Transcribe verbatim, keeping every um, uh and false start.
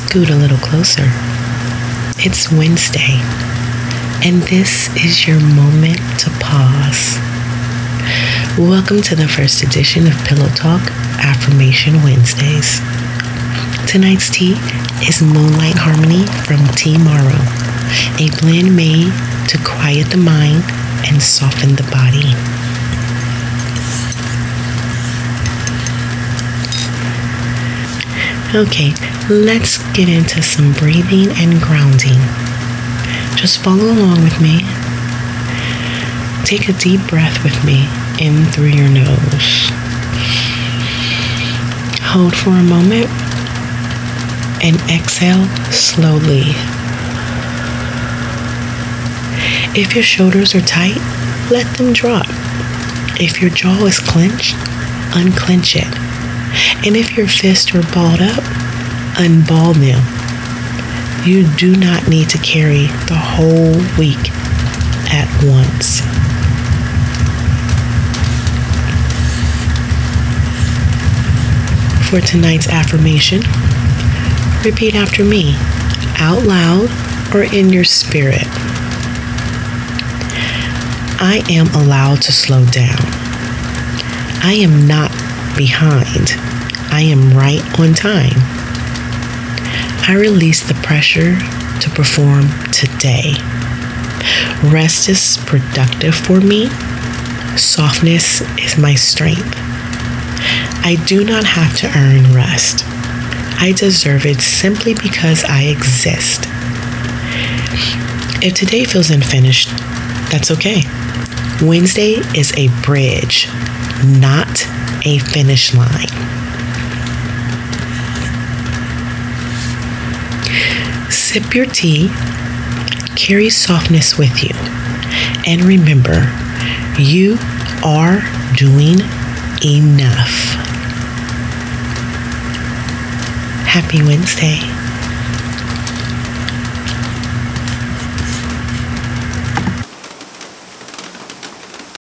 Scoot a little closer. It's Wednesday, and this is your moment to pause. Welcome to the first edition of Pillow Talk Affirmation Wednesdays. Tonight's tea is Moonlight Harmony from Tea Morrow, a blend made to quiet the mind and soften the body. Okay, let's get into some breathing and grounding. Just follow along with me. Take a deep breath with me in through your nose. Hold for a moment and exhale slowly. If your shoulders are tight, let them drop. If your jaw is clenched, unclench it. And if your fists are balled up, unball them. You do not need to carry the whole week at once. For tonight's affirmation, repeat after me, out loud or in your spirit. I am allowed to slow down. I am not behind. I am right on time. I release the pressure to perform today. Rest is productive for me. Softness is my strength. I do not have to earn rest. I deserve it simply because I exist. If today feels unfinished, that's okay. Wednesday is a bridge, not a finish line. Sip your tea, carry softness with you, and remember, you are doing enough. Happy Wednesday.